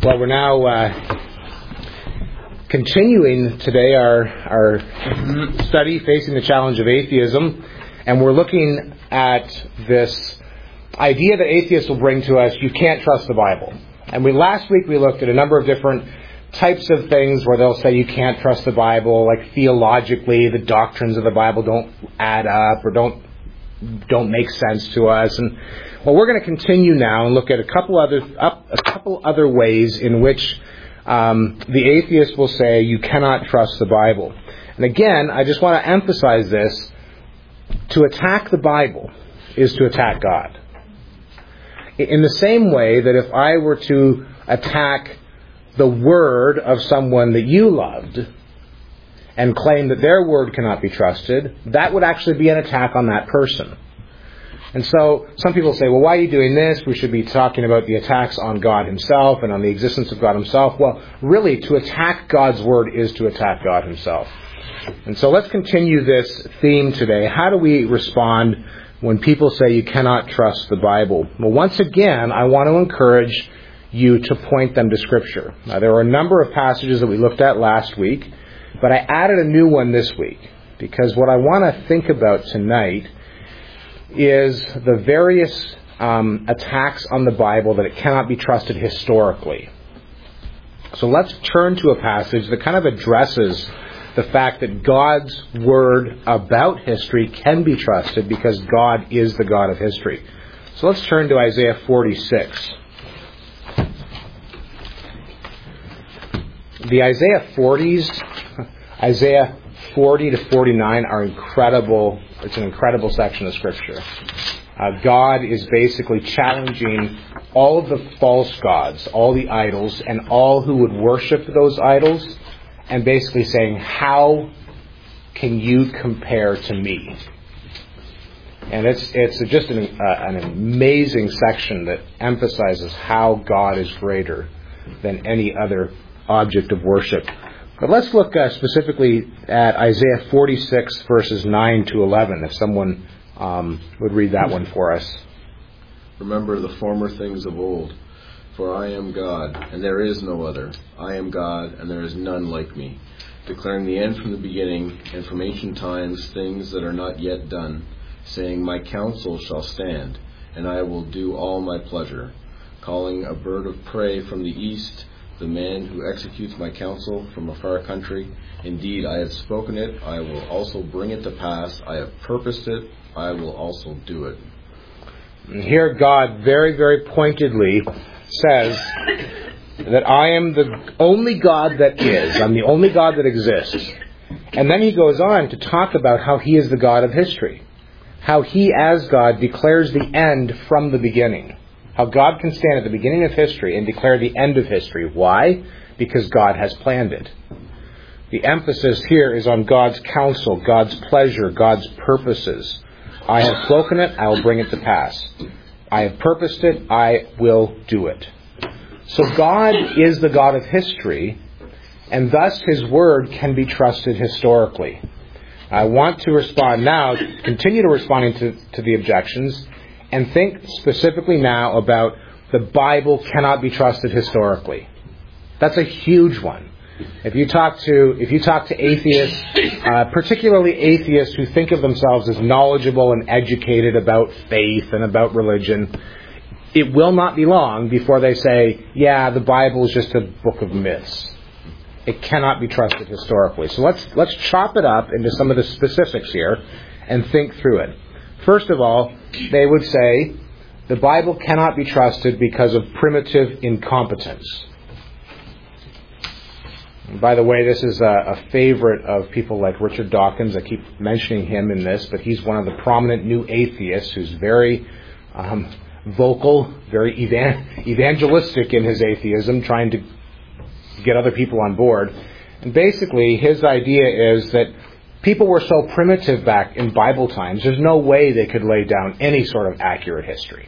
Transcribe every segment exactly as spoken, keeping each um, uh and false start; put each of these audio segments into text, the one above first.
Well, we're now uh, continuing today our our study facing the challenge of atheism, and we're looking at this idea that atheists will bring to us: you can't trust the Bible. And we last week we looked at a number of different types of things where they'll say you can't trust the Bible, like theologically the doctrines of the Bible don't add up or don't don't make sense to us. And well, we're going to continue now and look at a couple other up, a couple other ways in which um, the atheist will say you cannot trust the Bible. And again, I just want to emphasize this: to attack the Bible is to attack God. In the same way that if I were to attack the word of someone that you loved and claim that their word cannot be trusted, that would actually be an attack on that person. And so some people say, well, why are you doing this? We should be talking about the attacks on God himself and on the existence of God himself. Well, really, to attack God's word is to attack God himself. And so let's continue this theme today. How do we respond when people say you cannot trust the Bible? Well, once again, I want to encourage you to point them to Scripture. Now, there were a number of passages that we looked at last week, but I added a new one this week, because what I want to think about tonight is the various um, attacks on the Bible that it cannot be trusted historically. So let's turn to a passage that kind of addresses the fact that God's word about history can be trusted because God is the God of history. So let's turn to Isaiah forty-six. The Isaiah forties, Isaiah forty to forty-nine are incredible. It's an incredible section of Scripture. Uh, God is basically challenging all of the false gods, all the idols, and all who would worship those idols, and basically saying, how can you compare to me? And it's it's just an, uh, an amazing section that emphasizes how God is greater than any other object of worship. But let's look uh, specifically at Isaiah forty-six, verses nine to eleven, if someone um, would read that one for us. Remember the former things of old, for I am God, and there is no other. I am God, and there is none like me, declaring the end from the beginning, and from ancient times things that are not yet done, saying, my counsel shall stand, and I will do all my pleasure, calling a bird of prey from the east, the man who executes my counsel from a far country. Indeed, I have spoken it, I will also bring it to pass. I have purposed it, I will also do it. And here God very, very pointedly says that I am the only God that is. I'm the only God that exists. And then he goes on to talk about how he is the God of history. How he, as God, declares the end from the beginning. How God can stand at the beginning of history and declare the end of history. Why? Because God has planned it. The emphasis here is on God's counsel, God's pleasure, God's purposes. I have spoken it, I will bring it to pass. I have purposed it, I will do it. So God is the God of history, and thus his word can be trusted historically. I want to respond now, continue to responding to, to the objections, and think specifically now about the Bible cannot be trusted historically. That's a huge one. If you talk to if you talk to atheists, uh, particularly atheists who think of themselves as knowledgeable and educated about faith and about religion, it will not be long before they say, yeah, the Bible is just a book of myths. It cannot be trusted historically. So let's let's chop it up into some of the specifics here and think through it. First of all, they would say the Bible cannot be trusted because of primitive incompetence. And by the way, this is a, a favorite of people like Richard Dawkins. I keep mentioning him in this, but he's one of the prominent new atheists who's very um, vocal, very evan- evangelistic in his atheism, trying to get other people on board. And basically, his idea is that people were so primitive back in Bible times, there's no way they could lay down any sort of accurate history.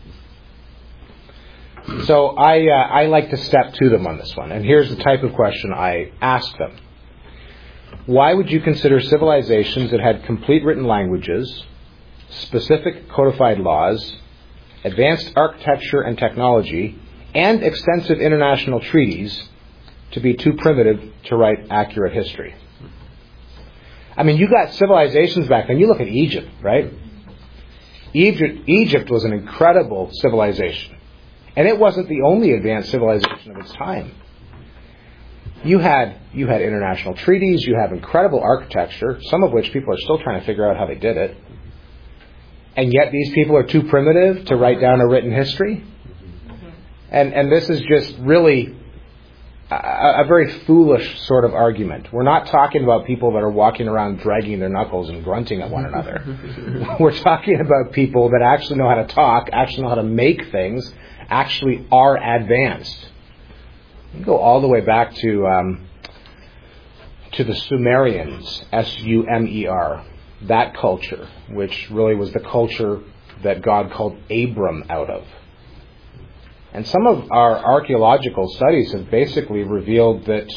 So I uh, I like to step to them on this one. And here's the type of question I ask them. Why would you consider civilizations that had complete written languages, specific codified laws, advanced architecture and technology, and extensive international treaties to be too primitive to write accurate history. I mean, you got civilizations back then. You look at Egypt, right? Egypt, Egypt was an incredible civilization. And it wasn't the only advanced civilization of its time. You had you had international treaties, you have incredible architecture, some of which people are still trying to figure out how they did it. And yet these people are too primitive to write down a written history. And and this is just really a, a very foolish sort of argument. We're not talking about people that are walking around dragging their knuckles and grunting at one another. We're talking about people that actually know how to talk, actually know how to make things, actually are advanced. You go all the way back to um, to the Sumerians, S U M E R, that culture, which really was the culture that God called Abram out of. And some of our archaeological studies have basically revealed that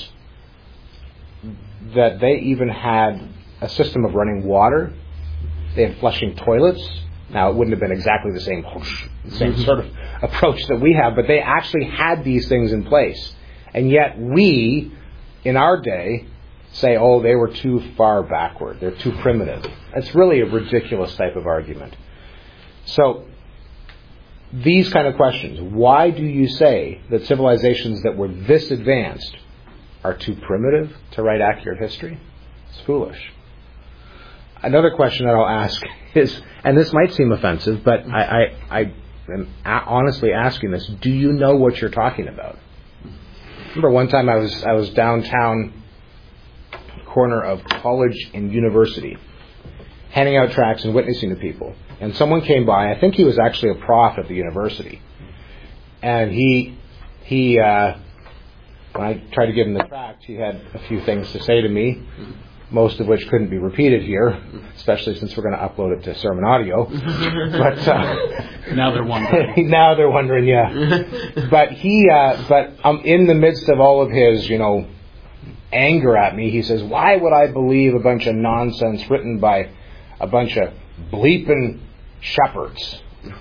that they even had a system of running water. They had flushing toilets. Now, it wouldn't have been exactly the same, same sort of approach that we have, but they actually had these things in place. And yet we, in our day, say, oh, they were too far backward. They're too primitive. It's really a ridiculous type of argument. So, these kind of questions. Why do you say that civilizations that were this advanced are too primitive to write accurate history? It's foolish. Another question that I'll ask is, and this might seem offensive, but I, I, I am a- honestly asking this, do you know what you're talking about? Remember one time I was I was downtown, corner of College and University, handing out tracts and witnessing to people. And someone came by, I think he was actually a prof at the university. And he, he uh, when I tried to give him the tract, he had a few things to say to me, most of which couldn't be repeated here, especially since we're going to upload it to sermon audio. But uh, now they're wondering. now they're wondering, yeah. But he, uh, but um, in the midst of all of his, you know, anger at me, he says, "Why would I believe a bunch of nonsense written by a bunch of bleeping shepherds?"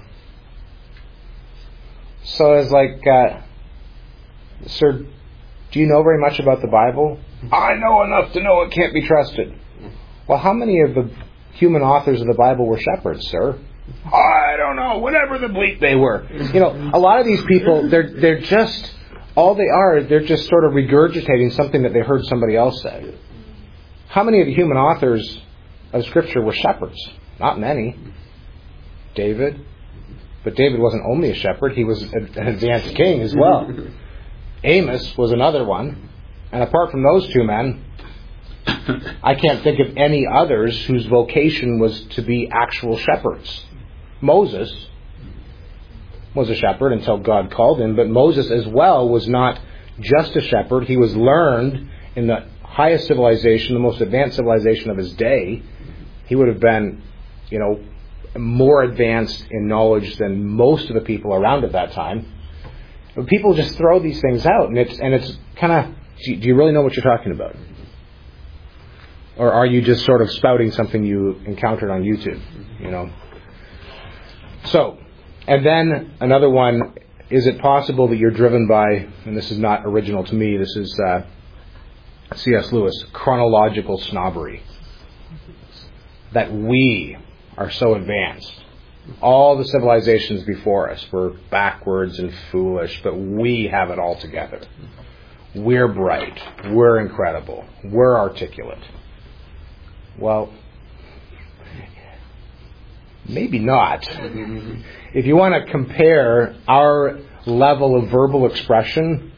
So I was like, uh, "Sir, do you know very much about the Bible?" "I know enough to know it can't be trusted." "Well, how many of the human authors of the Bible were shepherds, sir?" "I don't know, whatever the bleep they were." You know, a lot of these people, they're they're just, all they are, they're just sort of regurgitating something that they heard somebody else say. How many of the human authors of Scripture were shepherds? Not many. David. But David wasn't only a shepherd, he was an advanced king as well. Amos was another one. And apart from those two men, I can't think of any others whose vocation was to be actual shepherds. Moses was a shepherd until God called him, but Moses as well was not just a shepherd. He was learned in the highest civilization, the most advanced civilization of his day. He would have been, you know, more advanced in knowledge than most of the people around at that time. But people just throw these things out, and it's and it's kind of, do you really know what you're talking about? Or are you just sort of spouting something you encountered on YouTube, you know? So, and then another one, is it possible that you're driven by, and this is not original to me, this is uh, C S Lewis, chronological snobbery. That we are so advanced. All the civilizations before us were backwards and foolish, but we have it all together. We're bright. We're incredible. We're articulate. Well, maybe not. If you want to compare our level of verbal expression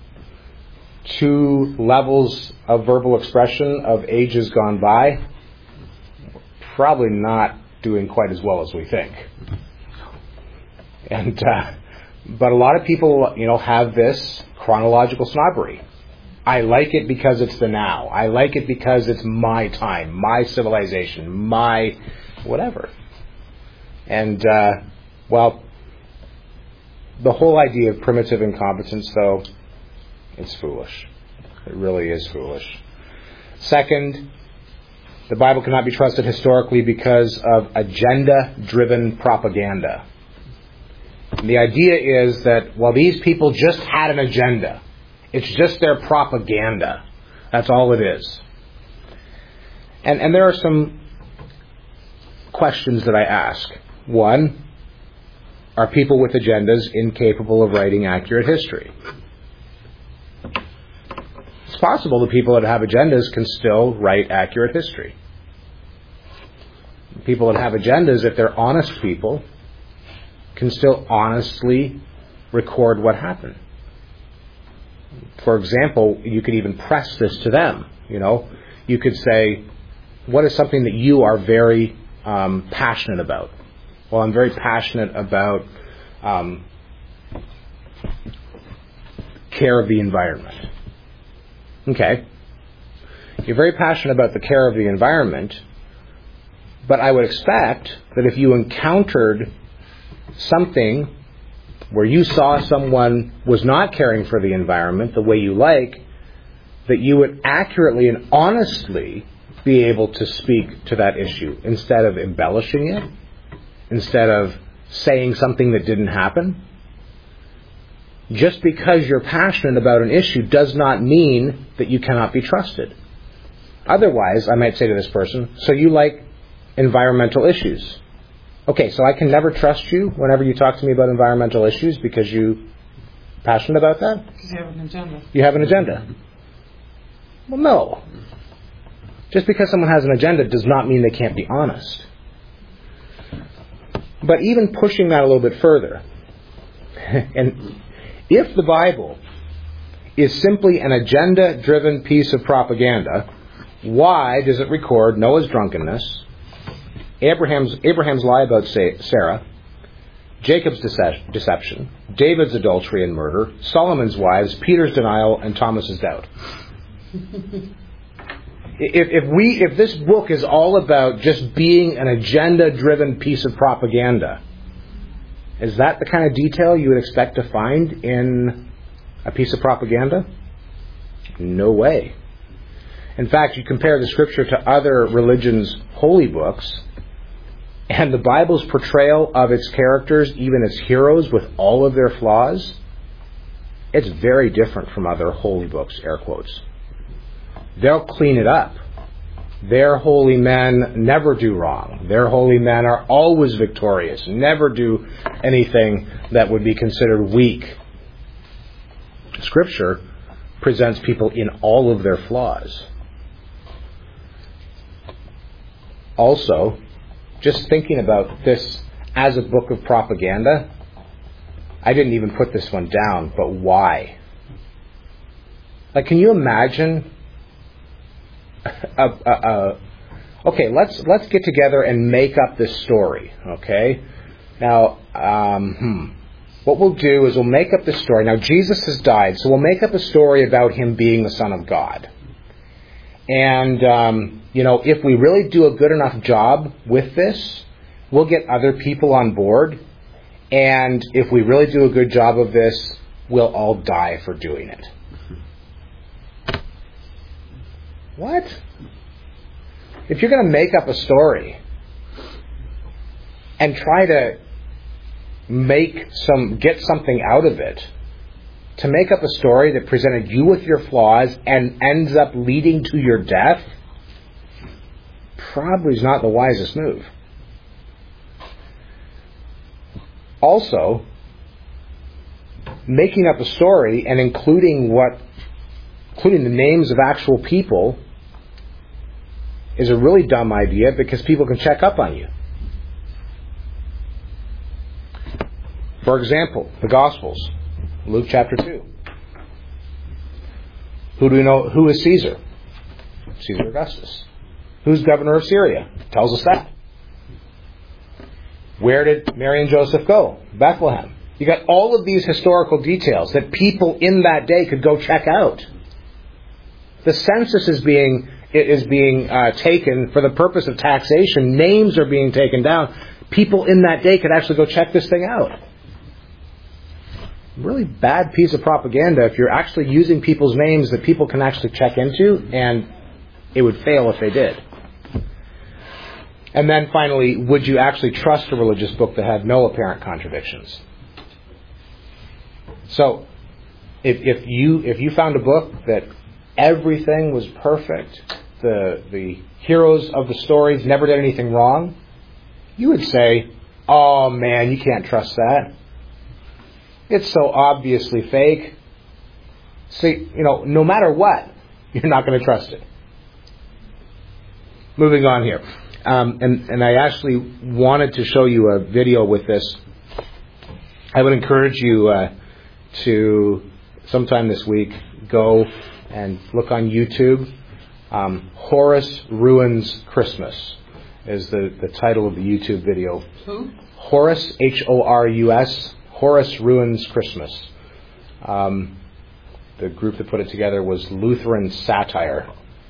to levels of verbal expression of ages gone by, we're probably not doing quite as well as we think. And uh, but a lot of people, you know, have this chronological snobbery. I like it because it's the now. I like it because it's my time, my civilization, my whatever. And uh, well, the whole idea of primitive incompetence, though, it's foolish. It really is foolish. Second, the Bible cannot be trusted historically because of agenda-driven propaganda. And the idea is that, well, these people just had an agenda. It's just their propaganda. That's all it is. And, and there are some questions that I ask. One, are people with agendas incapable of writing accurate history? It's possible that people that have agendas can still write accurate history. People that have agendas, if they're honest people, can still honestly record what happened. For example, you could even press this to them. You know, you could say, what is something that you are very um, passionate about? Well, I'm very passionate about um, care of the environment. Okay. You're very passionate about the care of the environment, but I would expect that if you encountered something where you saw someone was not caring for the environment the way you like, that you would accurately and honestly be able to speak to that issue instead of embellishing it, instead of saying something that didn't happen. Just because you're passionate about an issue does not mean that you cannot be trusted. Otherwise, I might say to this person, so you like environmental issues. Okay, so I can never trust you whenever you talk to me about environmental issues because you're passionate about that? Because you have an agenda. You have an agenda. Well, no. Just because someone has an agenda does not mean they can't be honest. But even pushing that a little bit further, and if the Bible is simply an agenda-driven piece of propaganda, why does it record Noah's drunkenness, Abraham's, Abraham's lie about Sarah, Jacob's dece- deception, David's adultery and murder, Solomon's wives, Peter's denial, and Thomas's doubt? If, if we, if this book is all about just being an agenda-driven piece of propaganda, is that the kind of detail you would expect to find in a piece of propaganda? No way. In fact, you compare the Scripture to other religions' holy books, and the Bible's portrayal of its characters, even its heroes, with all of their flaws, it's very different from other holy books, air quotes. They'll clean it up. Their holy men never do wrong. Their holy men are always victorious, never do anything that would be considered weak. Scripture presents people in all of their flaws. Also, just thinking about this as a book of propaganda, I didn't even put this one down, but why? Like, can you imagine a, a, a, okay, let's let's get together and make up this story, okay? Now, um, hmm, what we'll do is we'll make up this story. Now, Jesus has died, so we'll make up a story about him being the Son of God. And, um, you know, if we really do a good enough job with this, we'll get other people on board. And if we really do a good job of this, we'll all die for doing it. What? If you're going to make up a story and try to make some, get something out of it, to make up a story that presented you with your flaws and ends up leading to your death, probably is not the wisest move. Also, making up a story and including what, including the names of actual people, is a really dumb idea because people can check up on you. For example, the Gospels, Luke chapter two. Who do we know? Who is Caesar? Caesar Augustus. Who's governor of Syria? Tells us that. Where did Mary and Joseph go? Bethlehem. You got all of these historical details that people in that day could go check out. The census is being is being uh, taken for the purpose of taxation. Names are being taken down. People in that day could actually go check this thing out. Really bad piece of propaganda if you're actually using people's names that people can actually check into, and it would fail if they did. And then finally, would you actually trust a religious book that had no apparent contradictions? So, if, if you if you found a book that everything was perfect, the the heroes of the stories never did anything wrong, you would say, "Oh man, you can't trust that. It's so obviously fake." See, you know, no matter what, you're not going to trust it. Moving on here. Um, and, and I actually wanted to show you a video with this. I would encourage you uh, to, sometime this week, go and look on YouTube. Um, Horace Ruins Christmas is the, the title of the YouTube video. Who? Horace, H O R U S, Horace Ruins Christmas. Um, the group that put it together was Lutheran Satire.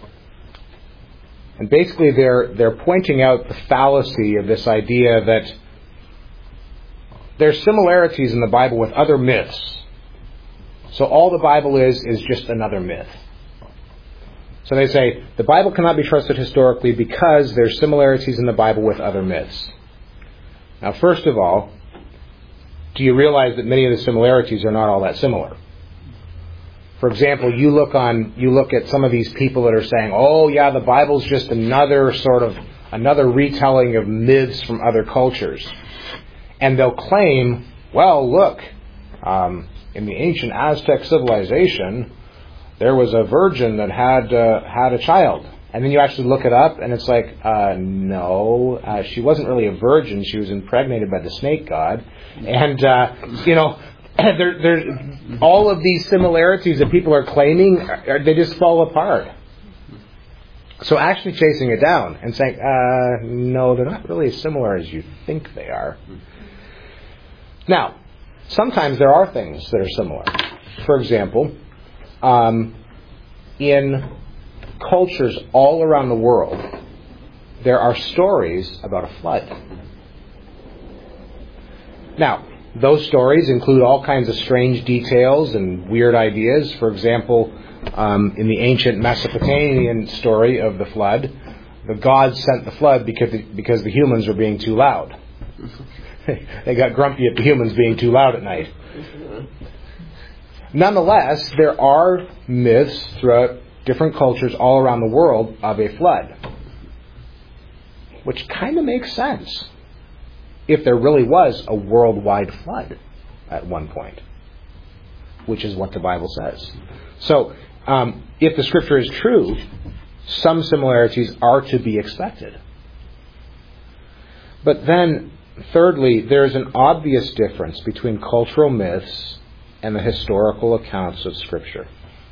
And basically they're they're pointing out the fallacy of this idea that there's similarities in the Bible with other myths. So all the Bible is is just another myth. So they say the Bible cannot be trusted historically because there's similarities in the Bible with other myths. Now, first of all, do you realize that many of the similarities are not all that similar? For example, you look on, you look at some of these people that are saying, "Oh, yeah, the Bible's just another sort of another retelling of myths from other cultures," and they'll claim, "Well, look, um, in the ancient Aztec civilization, there was a virgin that had uh, had a child." And then you actually look it up, and it's like, uh, no, uh, she wasn't really a virgin. She was impregnated by the snake god, and uh, you know. There, there, all of these similarities that people are claiming, are, they just fall apart. So actually chasing it down and saying, uh, no, they're not really as similar as you think they are. Now, sometimes there are things that are similar. For example, um, in cultures all around the world, there are stories about a flood. Now, those stories include all kinds of strange details and weird ideas. For example, um, in the ancient Mesopotamian story of the flood, the gods sent the flood because the, because the humans were being too loud. They got grumpy at the humans being too loud at night. Nonetheless, there are myths throughout different cultures all around the world of a flood, which kind of makes sense if there really was a worldwide flood at one point, which is what the Bible says. So, um, if the Scripture is true, some similarities are to be expected. But then, thirdly, there's an obvious difference between cultural myths and the historical accounts of Scripture.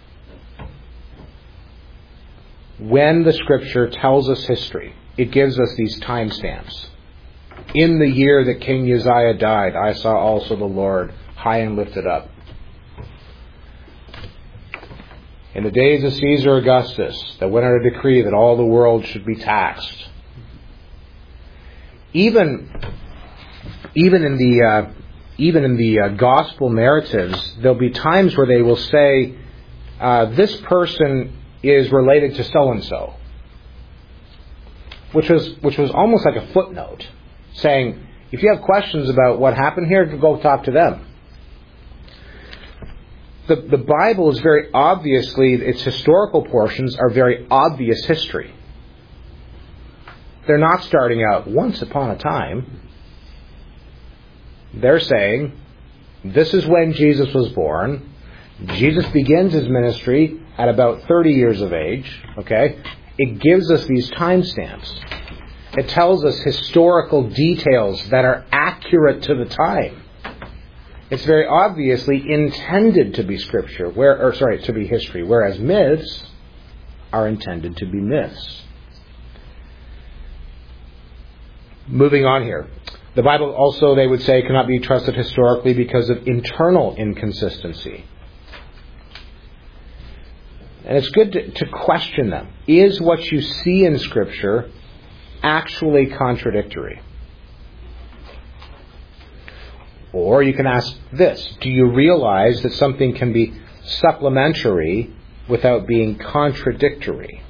When the Scripture tells us history, it gives us these timestamps. In the year that King Uzziah died, I saw also the Lord high and lifted up. In the days of Caesar Augustus, that went out a decree that all the world should be taxed. Even, even in the uh, even in the uh, gospel narratives, there'll be times where they will say, uh, "This person is related to so and so," which was which was almost like a footnote, saying, if you have questions about what happened here, go talk to them. The, the Bible is very obviously, its historical portions are very obvious history. They're not starting out once upon a time. They're saying, this is when Jesus was born. Jesus begins his ministry at about thirty years of age. Okay? It gives us these timestamps. It tells us historical details that are accurate to the time. It's very obviously intended to be scripture, where, or sorry, to be history, whereas myths are intended to be myths. Moving on here. The Bible also, they would say, cannot be trusted historically because of internal inconsistency. And it's good to, to question them. Is what you see in Scripture actually contradictory? Or you can ask this: do you realize that something can be supplementary without being contradictory?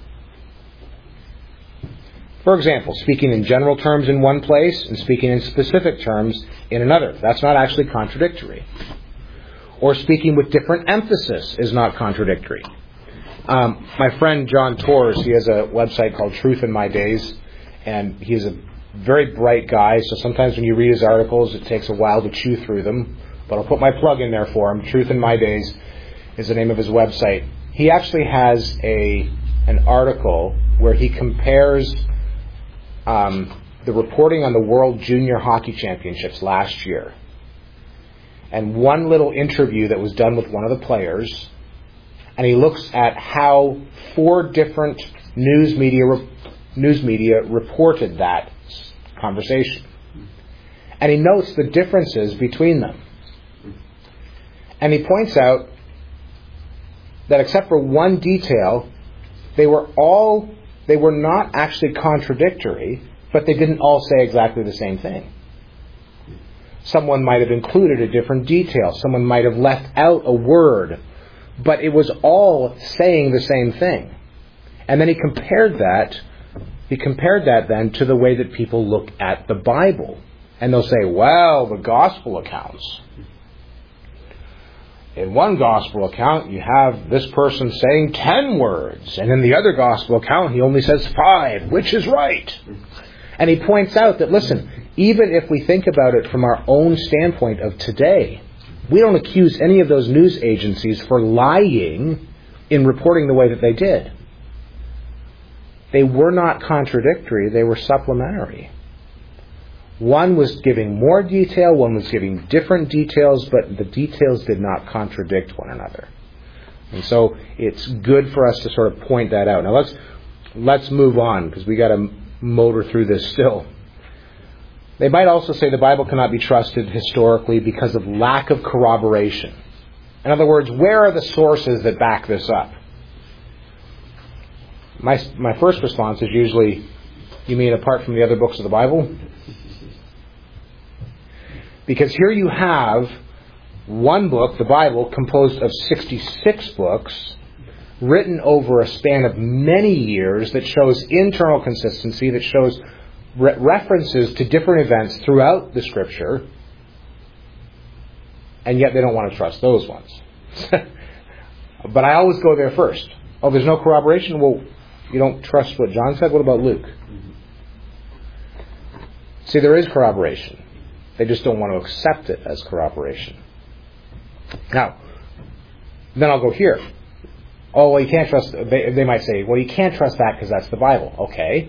For example, speaking in general terms in one place and speaking in specific terms in another. That's not actually contradictory. or speaking with different emphasis is not contradictory. Um, my friend John Torres, he has a website called Truth in My Days, and he's a very bright guy, so sometimes when you read his articles, it takes a while to chew through them, but I'll put my plug in there for him. Truth in My Days is the name of his website. He actually has a an article where he compares um, the reporting on the World Junior Hockey Championships last year, and one little interview that was done with one of the players, and he looks at how four different news media re- news media reported that conversation. And he notes the differences between them. And he points out that except for one detail, they were all, they were not actually contradictory, but they didn't all say exactly the same thing. Someone might have included a different detail. Someone might have left out a word. But it was all saying the same thing. And then he compared that, he compared that then to the way that people look at the Bible. And they'll say, well, the gospel accounts. In one gospel account, you have this person saying ten words. And in the other gospel account, he only says five. Which is right? And he points out that, listen, even if we think about it from our own standpoint of today, we don't accuse any of those news agencies for lying in reporting the way that they did. They were not contradictory, they were supplementary. One was giving more detail, one was giving different details, but the details did not contradict one another. And so it's good for us to sort of point that out. Now let's let's move on, because we got to motor through this still. They might also say the Bible cannot be trusted historically because of lack of corroboration. In other words, where are the sources that back this up? My my first response is usually, you mean apart from the other books of the Bible? Because here you have one book, the Bible, composed of sixty-six books, written over a span of many years, that shows internal consistency, that shows re- references to different events throughout the Scripture, and yet they don't want to trust those ones. But I always go there first. Oh, there's no corroboration? Well, you don't trust what John said? What about Luke? See, there is corroboration. They just don't want to accept it as corroboration. Now, then I'll go here. Oh, well, you can't trust... They, they might say, well, you can't trust that because that's the Bible. Okay.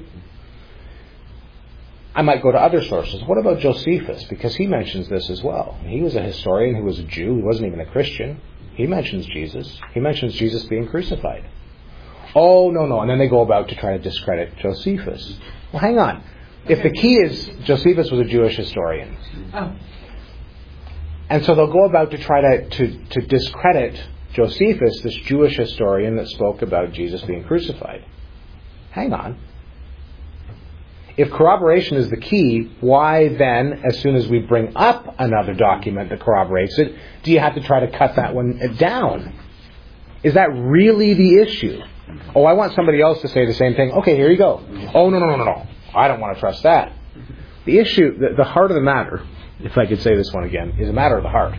I might go to other sources. What about Josephus? Because he mentions this as well. He was a historian who was a Jew. He wasn't even a Christian. He mentions Jesus. He mentions Jesus being crucified. Oh, no, no. And then they go about to try to discredit Josephus. Well, hang on. If the key is Josephus was a Jewish historian. Oh. And so they'll go about to try to, to, to discredit Josephus, this Jewish historian that spoke about Jesus being crucified. Hang on. If corroboration is the key, why then, as soon as we bring up another document that corroborates it, do you have to try to cut that one down? Is that really the issue? Oh, I want somebody else to say the same thing. Okay, here you go. Oh, no, no, no, no, no. I don't want to trust that. The issue, the, the heart of the matter, if I could say this one again, is a matter of the heart.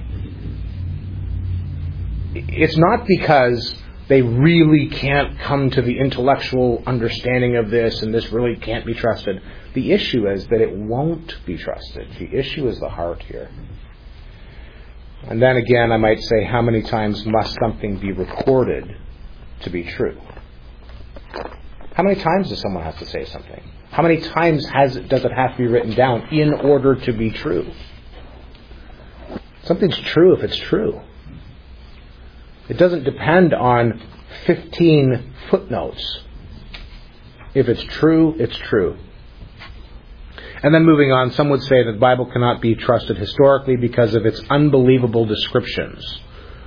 It's not because they really can't come to the intellectual understanding of this and this really can't be trusted. The issue is that it won't be trusted. The issue is the heart here. And then again, I might say, how many times must something be recorded to be true? How many times does someone have to say something? How many times has it, does it have to be written down in order to be true? Something's true if it's true. It doesn't depend on fifteen footnotes. If it's true, it's true. And then moving on, some would say that the Bible cannot be trusted historically because of its unbelievable descriptions.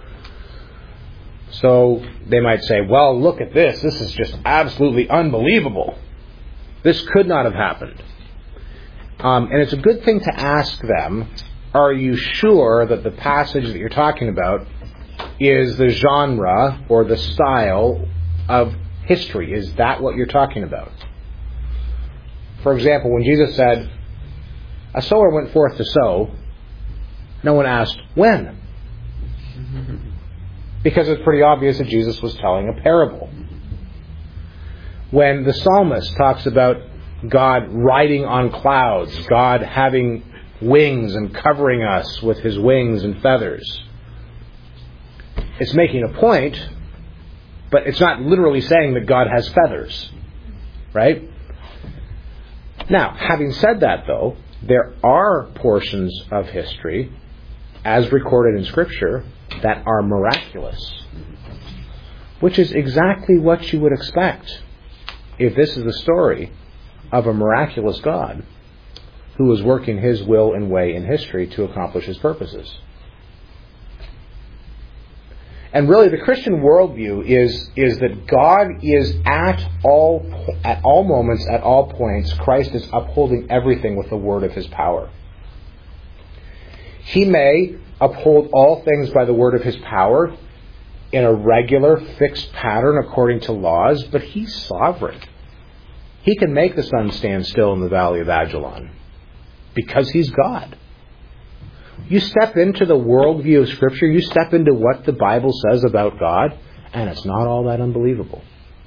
So they might say, well, look at this. This is just absolutely unbelievable. This could not have happened. Um, and it's a good thing to ask them, are you sure that the passage that you're talking about is the genre or the style of history? Is that what you're talking about? For example, when Jesus said, a sower went forth to sow, no one asked, when? Mm-hmm. because it's pretty obvious that Jesus was telling a parable. When the psalmist talks about God riding on clouds, God having wings and covering us with his wings and feathers, it's making a point, but it's not literally saying that God has feathers, right? Now, having said that, though, there are portions of history, as recorded in Scripture, that are miraculous, which is exactly what you would expect if this is the story of a miraculous God who was working his will and way in history to accomplish his purposes. And really, the Christian worldview is, is that God is at all, at all moments, at all points, Christ is upholding everything with the word of his power. He may uphold all things by the word of his power in a regular, fixed pattern according to laws, but he's sovereign. He can make the sun stand still in the valley of Ajalon because he's God. You step into the worldview of Scripture, you step into what the Bible says about God, and it's not all that unbelievable.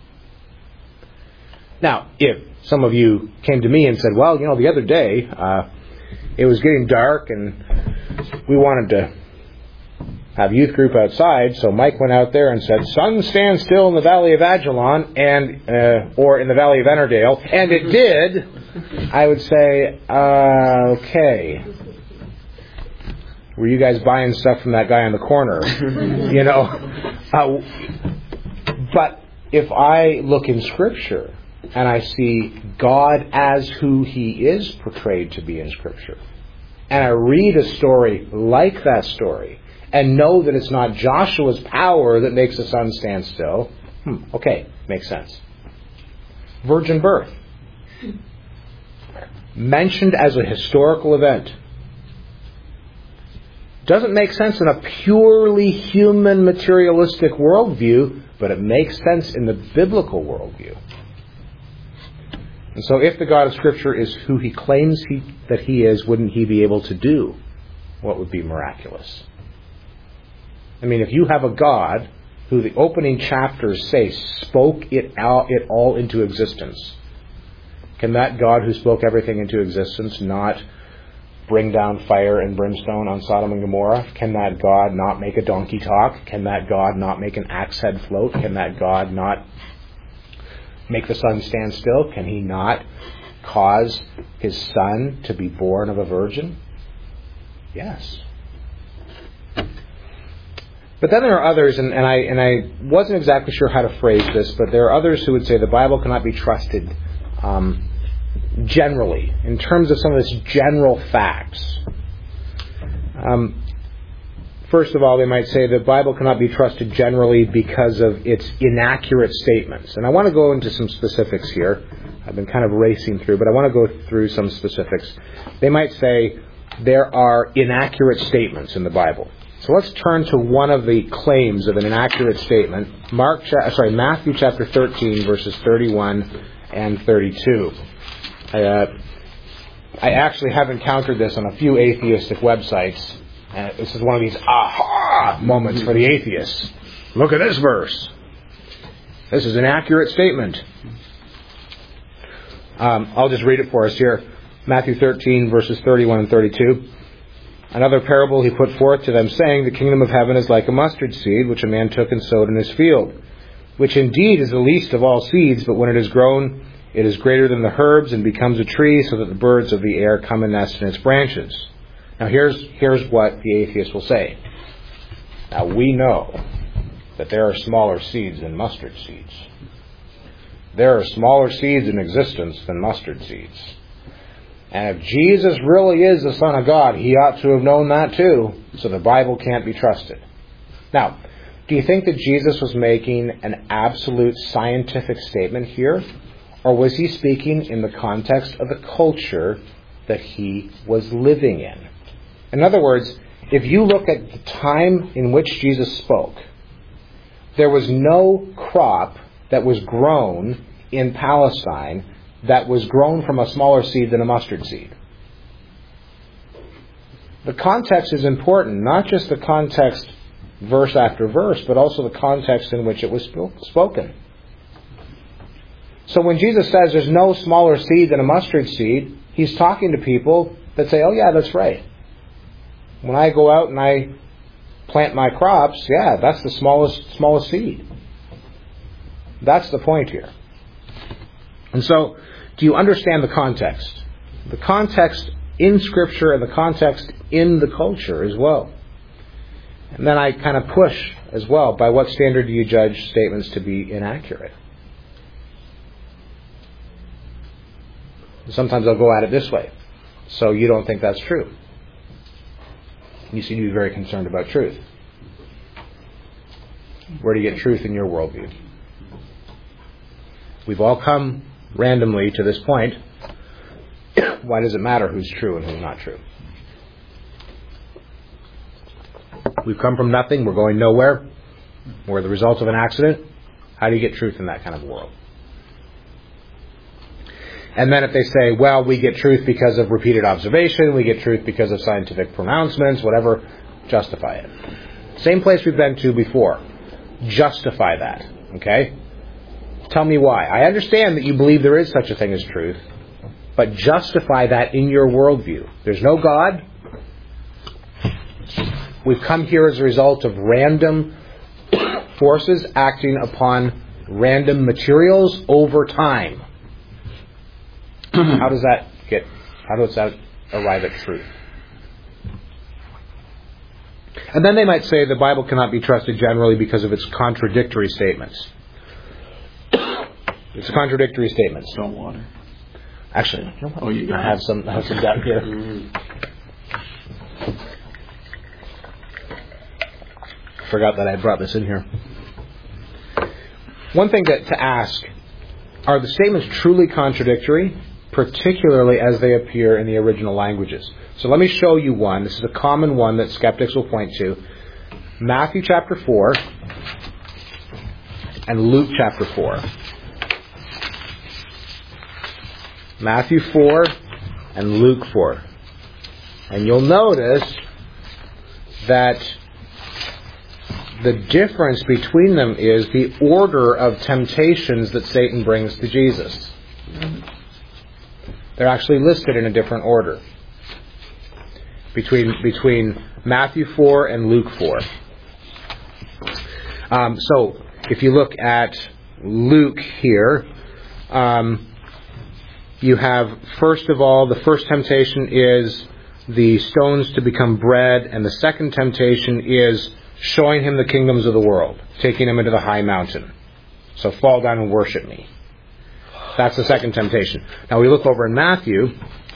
Now, if some of you came to me and said, well, you know, the other day, uh, it was getting dark and we wanted to have youth group outside, so Mike went out there and said, sun stand still in the valley of Ajalon, and uh, or in the valley of Ennerdale, and it did, I would say, uh, okay. Were you guys buying stuff from that guy on the corner? You know? Uh, but if I look in Scripture and I see God as who he is portrayed to be in Scripture, and I read a story like that story, and know that it's not Joshua's power that makes the sun stand still, hmm, okay, makes sense. Virgin birth. Mentioned as a historical event. Doesn't make sense in a purely human materialistic worldview, but it makes sense in the biblical worldview. And so if the God of Scripture is who he claims he, that he is, wouldn't he be able to do what would be miraculous? I mean, if you have a God who the opening chapters say spoke it all, it all into existence, can that God who spoke everything into existence not bring down fire and brimstone on Sodom and Gomorrah? Can that God not make a donkey talk? Can that God not make an axe head float? Can that God not make the sun stand still? Can he not cause his son to be born of a virgin? Yes. But then there are others, and, and I and I wasn't exactly sure how to phrase this, but there are others who would say the Bible cannot be trusted um, generally, in terms of some of its general facts. Um, first of all, they might say the Bible cannot be trusted generally because of its inaccurate statements. And I want to go into some specifics here. I've been kind of racing through, but I want to go through some specifics. They might say there are inaccurate statements in the Bible. So let's turn to one of the claims of an inaccurate statement. Mark, sorry, Matthew chapter thirteen, verses thirty-one and thirty-two. I, uh, I actually have encountered this on a few atheistic websites, and this is one of these aha moments for the atheists. Look at this verse. This is an accurate statement. Um, I'll just read it for us here. Matthew thirteen, verses thirty-one and thirty-two. Another parable he put forth to them, saying, the kingdom of heaven is like a mustard seed, which a man took and sowed in his field, which indeed is the least of all seeds, but when it is grown, it is greater than the herbs and becomes a tree, so that the birds of the air come and nest in its branches. Now here's, here's what the atheist will say. Now we know that there are smaller seeds than mustard seeds. There are smaller seeds in existence than mustard seeds. And if Jesus really is the Son of God, he ought to have known that too. So the Bible can't be trusted. Now, do you think that Jesus was making an absolute scientific statement here? Or was he speaking in the context of the culture that he was living in? In other words, if you look at the time in which Jesus spoke, there was no crop that was grown in Palestine that was grown from a smaller seed than a mustard seed. The context is important, not just the context verse after verse, but also the context in which it was spoken. So when Jesus says there's no smaller seed than a mustard seed, he's talking to people that say, oh yeah, that's right. When I go out and I plant my crops, yeah, that's the smallest smallest seed. That's the point here. And so, do you understand the context? The context in Scripture and the context in the culture as well. And then I kind of push as well, by what standard do you judge statements to be inaccurate? Sometimes I'll go at it this way. So you don't think that's true. You seem to be very concerned about truth. Where do you get truth in your worldview? We've all come randomly to this point. Why does it matter who's true and who's not true? We've come from nothing. We're going nowhere. We're the result of an accident. How do you get truth in that kind of world? And then if they say, well, we get truth because of repeated observation, we get truth because of scientific pronouncements, whatever, justify it. Same place we've been to before. Justify that. Okay? Tell me why. I understand that you believe there is such a thing as truth, but justify that in your worldview. There's no God. We've come here as a result of random forces acting upon random materials over time. How does that get, how does that arrive at truth? And then they might say the Bible cannot be trusted generally because of its contradictory statements. It's a contradictory statement. Salt water. Actually, you know oh, you I have some, I have some down here. Mm. Forgot that I brought this in here. One thing to, to ask, are the statements truly contradictory, particularly as they appear in the original languages? So let me show you one. This is a common one that skeptics will point to. Matthew chapter four and Luke chapter four. Matthew four and Luke four. And you'll notice that the difference between them is the order of temptations that Satan brings to Jesus. They're actually listed in a different order between between Matthew four and Luke four. Um, so if you look at Luke here, um, you have, first of all, the first temptation is the stones to become bread, and the second temptation is showing him the kingdoms of the world, taking him into the high mountain. So fall down and worship me. That's the second temptation. Now we look over in Matthew,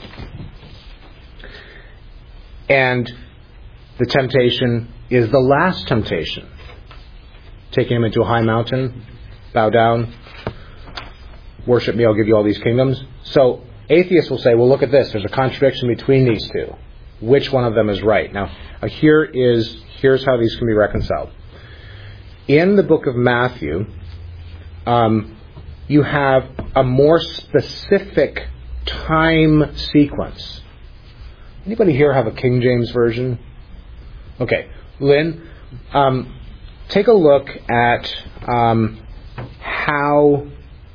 and the temptation is the last temptation. Taking him into a high mountain, bow down, worship me, I'll give you all these kingdoms. So atheists will say, well, look at this. There's a contradiction between these two. Which one of them is right? Now, uh, here is here's how these can be reconciled. In the book of Matthew, um, you have a more specific time sequence. Anybody here have a King James version? Okay, Lynn, um, take a look at um, how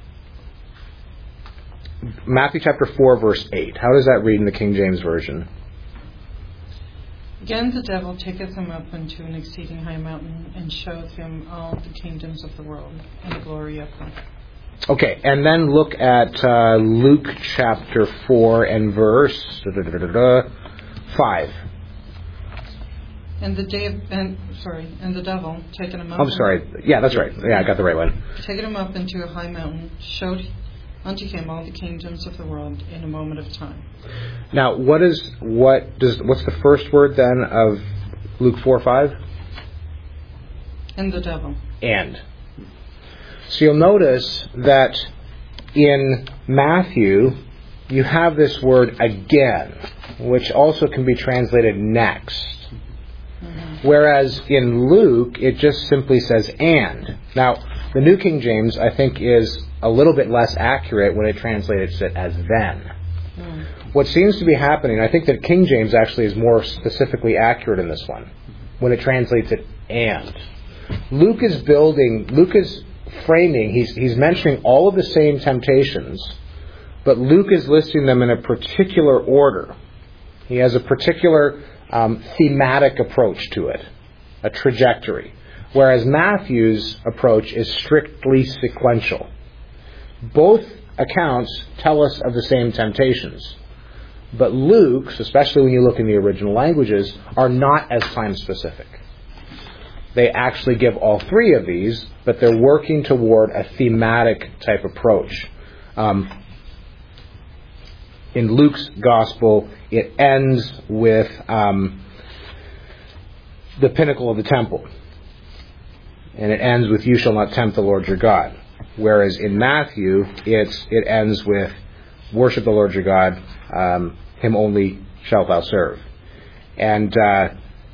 Matthew chapter four, verse eight. How does that read in the King James version? Again the devil taketh him up unto an exceeding high mountain, and showeth him all the kingdoms of the world, and the glory of them. Okay, and then look at uh, Luke chapter four and verse da, da, da, da, da, five. And the day of, and sorry, and the devil taking him up. I'm sorry. Yeah, that's right. Yeah, I got the right one. Taking him up into a high mountain, showed unto him all the kingdoms of the world in a moment of time. Now, what is what does what's the first word then of Luke four five? And the devil. And. So you'll notice that in Matthew you have this word again, which also can be translated next. Mm-hmm. Whereas in Luke it just simply says and. Now, the New King James I think is a little bit less accurate when it translates it as then. Mm. What seems to be happening, I think that King James actually is more specifically accurate in this one. when it translates it and. Luke is building, Luke is framing, he's, he's mentioning all of the same temptations, but Luke is listing them in a particular order. He has a particular um, thematic approach to it, a trajectory, whereas Matthew's approach is strictly sequential. Both accounts tell us of the same temptations, but Luke's, especially when you look in the original languages, are not as time-specific. They actually give all three of these, but they're working toward a thematic type approach. Um, in Luke's gospel, it ends with um, the pinnacle of the temple. And it ends with, "You shall not tempt the Lord your God." Whereas in Matthew, it's, it ends with, "Worship the Lord your God, um, him only shalt thou serve." And uh,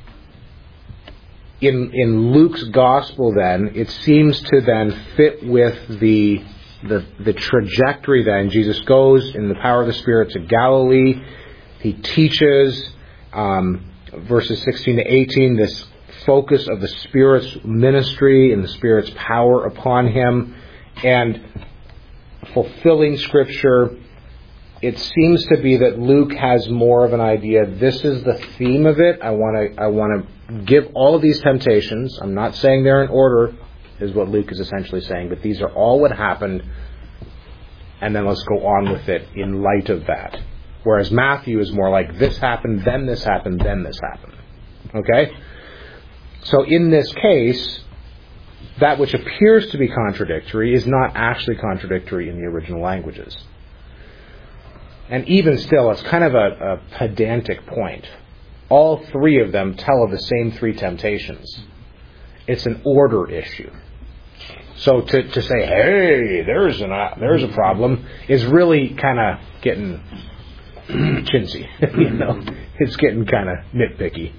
in in Luke's gospel, then, it seems to then fit with the the the trajectory. Then Jesus goes in the power of the Spirit to Galilee. He teaches, um, verses sixteen to eighteen, this focus of the Spirit's ministry and the Spirit's power upon him, and fulfilling Scripture. It seems to be that Luke has more of an idea. This is the theme of it. I want to I want to give all of these temptations. I'm not saying they're in order, is what Luke is essentially saying, but these are all what happened, and then let's go on with it in light of that. Whereas Matthew is more like, this happened, then this happened, then this happened. Okay? So in this case, that which appears to be contradictory is not actually contradictory in the original languages. And even still, it's kind of a, a pedantic point. All three of them tell of the same three temptations. It's an order issue. So to, to say, hey, there's an uh, there's a problem, is really kind of getting chintzy. You know, it's getting kind of nitpicky.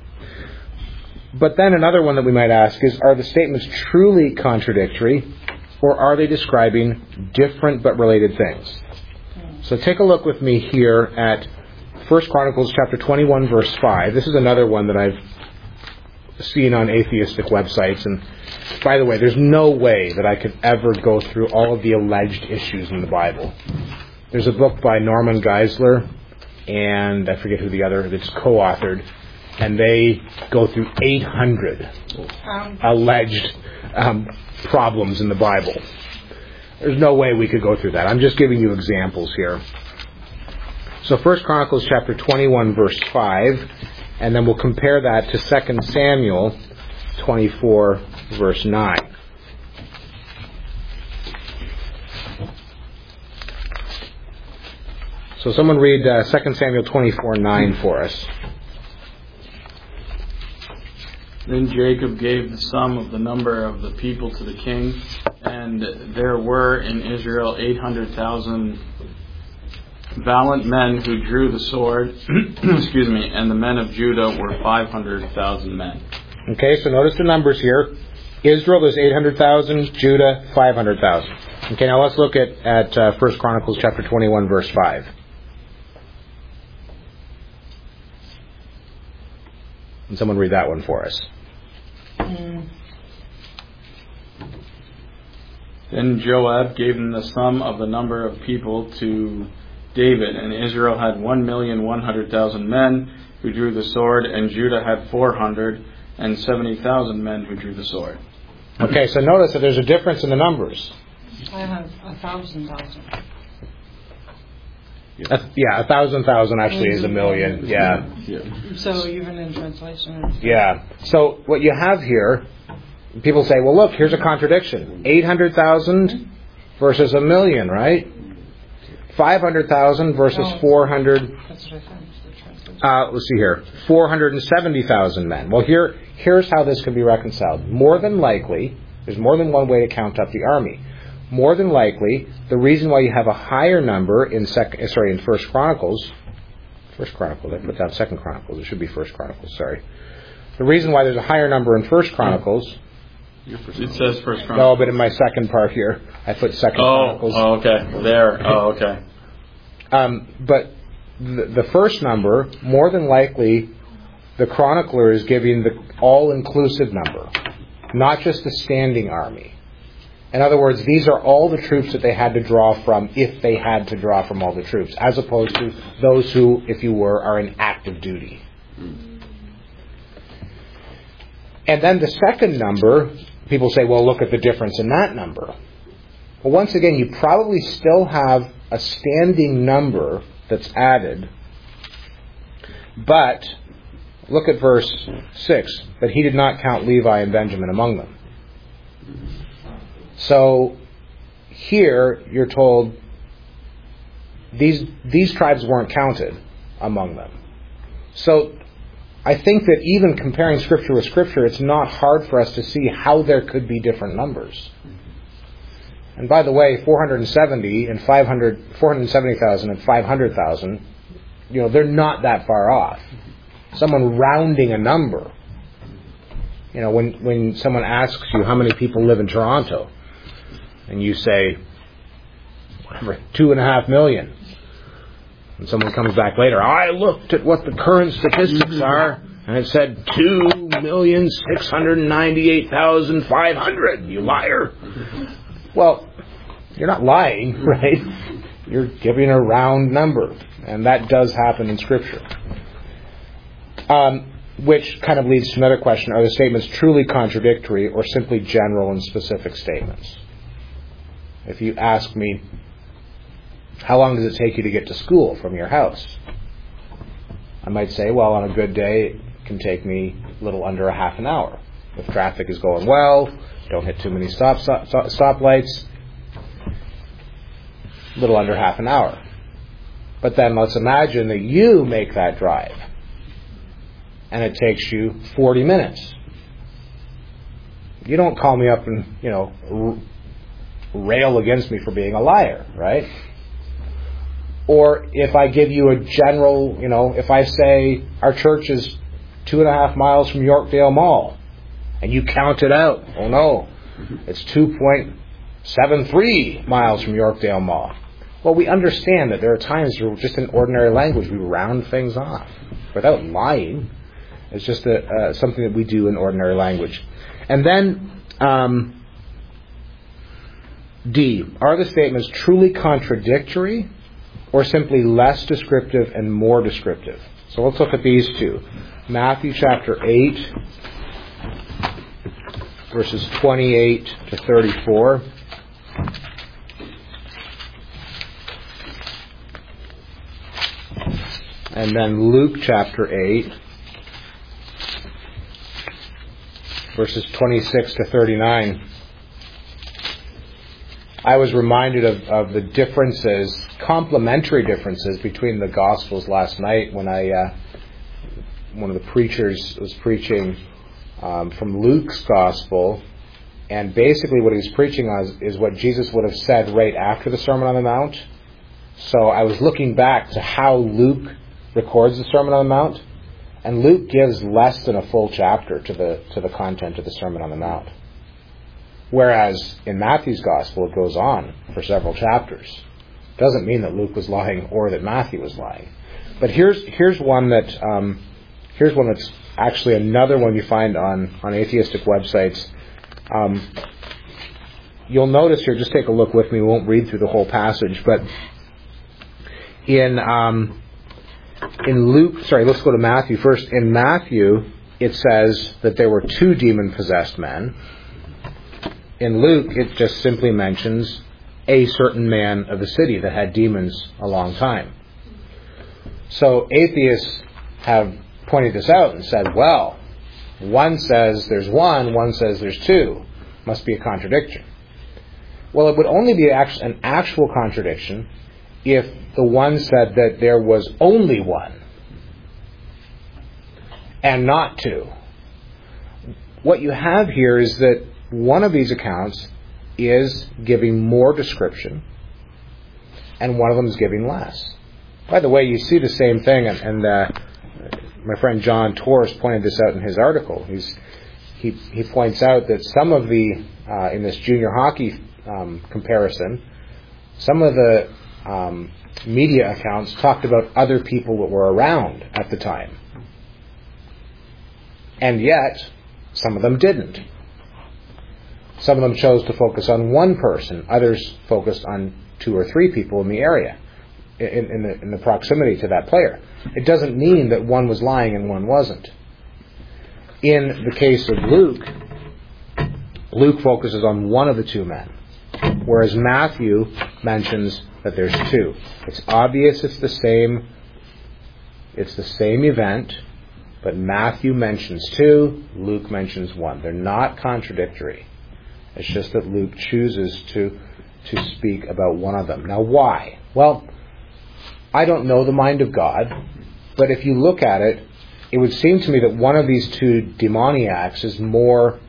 But then another one that we might ask is, are the statements truly contradictory, or are they describing different but related things? So take a look with me here at First Chronicles chapter twenty-one, verse five. This is another one that I've seen on atheistic websites. And by the way, there's no way that I could ever go through all of the alleged issues in the Bible. There's a book by Norman Geisler, and I forget who the other, that's co-authored, and they go through eight hundred um. alleged um, problems in the Bible. There's no way we could go through that. I'm just giving you examples here. So First Chronicles chapter twenty-one, verse five, and then we'll compare that to Second Samuel twenty-four, verse nine. So someone read uh, Second Samuel twenty-four, nine for us. Then Jacob gave the sum of the number of the people to the king, and there were in Israel eight hundred thousand valiant men who drew the sword, excuse me, and the men of Judah were five hundred thousand men. Okay, so notice the numbers here. Israel, there's eight hundred thousand, Judah, five hundred thousand. Okay, now let's look at, at uh, First Chronicles chapter twenty-one, verse five. And someone read that one for us. Mm. Then Joab gave them the sum of the number of people to David, and Israel had one million one hundred thousand men who drew the sword, and Judah had four hundred and seventy thousand men who drew the sword. Okay, so notice that there's a difference in the numbers. I have a thousand thousand. A, yeah, a thousand thousand actually is a million. Yeah. So even in translation. Yeah. So what you have here, people say, well, look, here's a contradiction. eight hundred thousand versus a million, right? five hundred thousand versus four hundred. That's what I found. Uh, let's see here. four hundred seventy thousand men. Well, here, here's how this can be reconciled. More than likely, there's more than one way to count up the army. More than likely, the reason why you have a higher number in second, sorry, in First Chronicles, First Chronicles, I put down Second Chronicles. It should be First Chronicles. Sorry. The reason why there's a higher number in First Chronicles. It says First Chronicles. No, but in my second part here, I put Second oh, Chronicles. Oh, okay. There. Oh, okay. Um, but the, the first number, more than likely, the chronicler is giving the all-inclusive number, not just the standing army. In other words, these are all the troops that they had to draw from if they had to draw from all the troops, as opposed to those who, if you were, are in active duty. And then the second number, people say, well, look at the difference in that number. Well, once again, you probably still have a standing number that's added, but look at verse six, but he did not count Levi and Benjamin among them. So here you're told these these tribes weren't counted among them. So I think that even comparing Scripture with Scripture, it's not hard for us to see how there could be different numbers. And by the way, four hundred seventy and five hundred, four hundred seventy thousand and five hundred thousand, you know, they're not that far off. Someone rounding a number. You know, when, when someone asks you how many people live in Toronto, and you say, whatever, two and a half million. And someone comes back later, I looked at what the current statistics are, and it said two million six hundred ninety-eight thousand five hundred. You liar. Well, you're not lying, right? You're giving a round number. And that does happen in Scripture. Um, which kind of leads to another question. Are the statements truly contradictory or simply general and specific statements? If you ask me, how long does it take you to get to school from your house? I might say, well, on a good day, it can take me a little under a half an hour. If traffic is going well, don't hit too many stop, stop stoplights, a little under half an hour. But then let's imagine that you make that drive, and it takes you forty minutes. You don't call me up and, you know, r- rail against me for being a liar, right? Or if I give you a general, you know, if I say our church is two and a half miles from Yorkdale Mall, and you count it out, oh no, it's two point seven three miles from Yorkdale Mall. Well, we understand that there are times where just in ordinary language we round things off without lying. It's just a, uh, something that we do in ordinary language. And then um, D, are the statements truly contradictory or simply less descriptive and more descriptive? So let's look at these two. Matthew chapter eight, verses twenty-eight to thirty-four. And then Luke chapter eight, verses twenty-six to thirty-nine. I was reminded of, of the differences, complementary differences between the Gospels last night when I, uh, one of the preachers was preaching um, from Luke's Gospel, and basically what he was preaching on is, is what Jesus would have said right after the Sermon on the Mount. So I was looking back to how Luke records the Sermon on the Mount, and Luke gives less than a full chapter to the to the content of the Sermon on the Mount. Whereas in Matthew's Gospel it goes on for several chapters. Doesn't mean that Luke was lying or that Matthew was lying. But here's here's one that um, here's one that's actually another one you find on, on atheistic websites. Um, you'll notice here, just take a look with me, we won't read through the whole passage, but in um, in Luke, sorry, let's go to Matthew first. In Matthew, it says that there were two demon-possessed men. In Luke, it just simply mentions a certain man of the city that had demons a long time. So atheists have pointed this out and said, well, one says there's one, one says there's two. Must be a contradiction. Well, it would only be an actual contradiction if the one said that there was only one and not two. What you have here is that one of these accounts is giving more description and one of them is giving less. By the way, you see the same thing, and, and uh, my friend John Torres pointed this out in his article. He's, he he points out that some of the, uh, in this junior hockey um, comparison, some of the um, media accounts talked about other people that were around at the time. And yet, some of them didn't. Some of them chose to focus on one person. Others focused on two or three people in the area, in, in, the, in the proximity to that player. It doesn't mean that one was lying and one wasn't. In the case of Luke, Luke focuses on one of the two men, whereas Matthew mentions that there's two. It's obvious it's the same, it's the same event, but Matthew mentions two, Luke mentions one. They're not contradictory. It's just that Luke chooses to, to speak about one of them. Now, why? Well, I don't know the mind of God, but if you look at it, it would seem to me that one of these two demoniacs is more,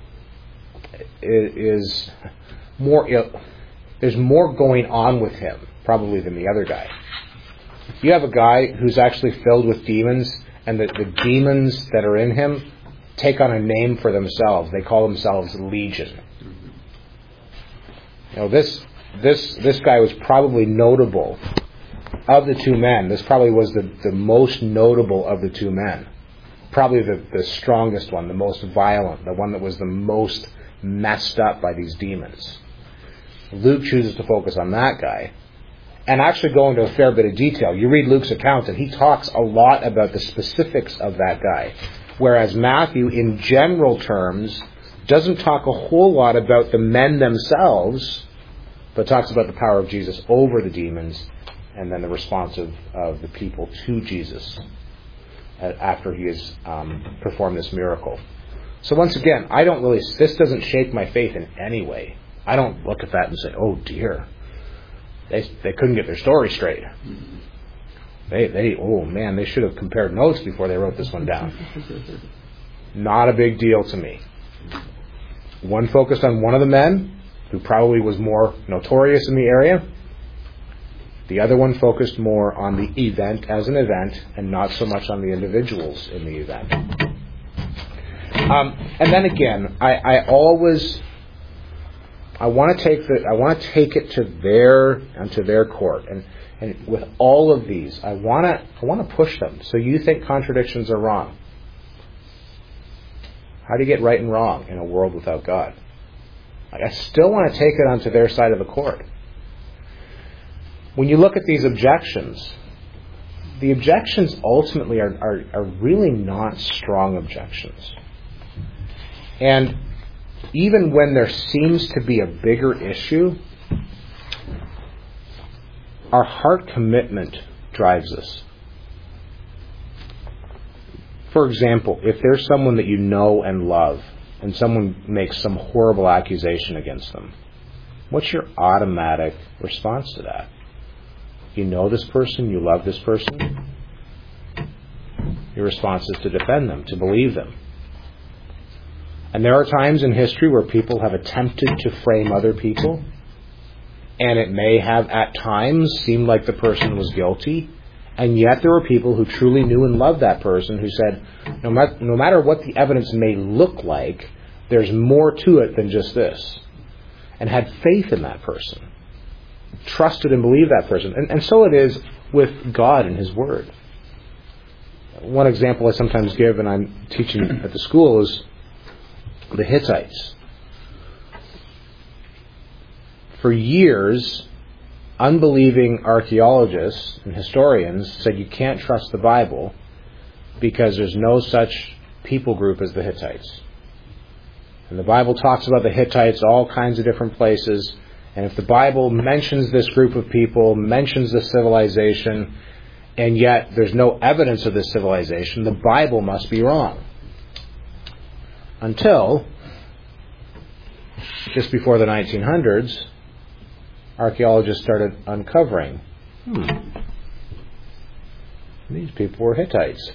is more, there's more going on with him, probably, than the other guy. You have a guy who's actually filled with demons, and the, the demons that are in him take on a name for themselves. They call themselves Legion. You know, this this this guy was probably notable of the two men. This probably was the, the most notable of the two men. Probably the, the strongest one, the most violent, the one that was the most messed up by these demons. Luke chooses to focus on that guy and actually go into a fair bit of detail. You read Luke's account and he talks a lot about the specifics of that guy, whereas Matthew, in general terms, doesn't talk a whole lot about the men themselves, but talks about the power of Jesus over the demons and then the response of, of the people to Jesus after he has um, performed this miracle. So once again, I don't really, this doesn't shake my faith in any way. I don't look at that and say, oh dear, they they couldn't get their story straight. They, they oh man, they should have compared notes before they wrote this one down. Not a big deal to me. One focused on one of the men, who probably was more notorious in the area. The other one focused more on the event as an event and not so much on the individuals in the event. Um, and then again, I, I always I want to take the I want to take it to their onto their court, and, and with all of these, I want to I want to push them. So you think contradictions are wrong? How do you get right and wrong in a world without God? I still want to take it onto their side of the court. When you look at these objections, the objections ultimately are, are, are really not strong objections. And even when there seems to be a bigger issue, our heart commitment drives us. For example, if there's someone that you know and love, and someone makes some horrible accusation against them, what's your automatic response to that? You know this person, you love this person. Your response is to defend them, to believe them. And there are times in history where people have attempted to frame other people, and it may have at times seemed like the person was guilty, and yet there were people who truly knew and loved that person who said, no, ma- no matter what the evidence may look like, there's more to it than just this. And had faith in that person. Trusted and believed that person. And, and so it is with God and His Word. One example I sometimes give, and I'm teaching at the school, is the Hittites. For years, unbelieving archaeologists and historians said you can't trust the Bible because there's no such people group as the Hittites. And the Bible talks about the Hittites all kinds of different places. And if the Bible mentions this group of people, mentions this civilization, and yet there's no evidence of this civilization, the Bible must be wrong. Until, just before the nineteen hundreds, archaeologists started uncovering, hmm, these people were Hittites.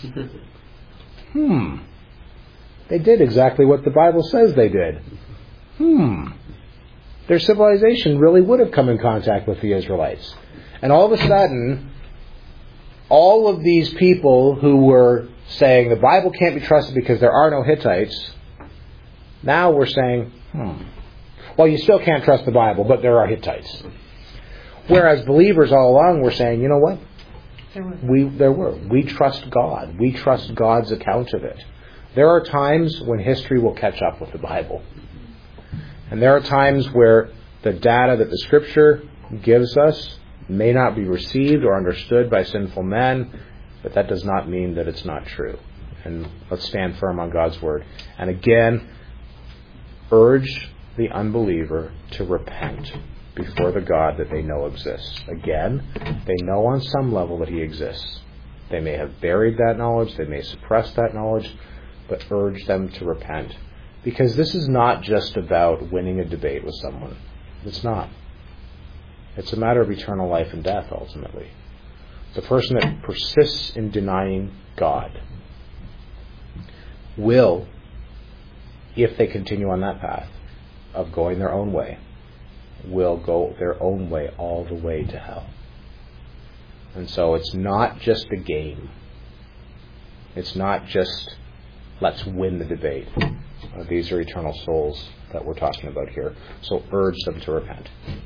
Hmm. They did exactly what the Bible says they did. Hmm. Their civilization really would have come in contact with the Israelites. And all of a sudden, all of these people who were saying the Bible can't be trusted because there are no Hittites, now we're saying, hmm, well, you still can't trust the Bible, but there are Hittites. Whereas believers all along were saying, you know what? There were. We, there were. We trust God. We trust God's account of it. There are times when history will catch up with the Bible. And there are times where the data that the Scripture gives us may not be received or understood by sinful men, but that does not mean that it's not true. And let's stand firm on God's Word. And again, urge the unbeliever to repent before the God that they know exists. Again, they know on some level that He exists. They may have buried that knowledge, they may suppress that knowledge, but urge them to repent. Because this is not just about winning a debate with someone. It's not. It's a matter of eternal life and death, ultimately. The person that persists in denying God will, if they continue on that path of going their own way, will go their own way all the way to hell. And so it's not just a game. It's not just, let's win the debate. Uh, these are eternal souls that we're talking about here. So urge them to repent.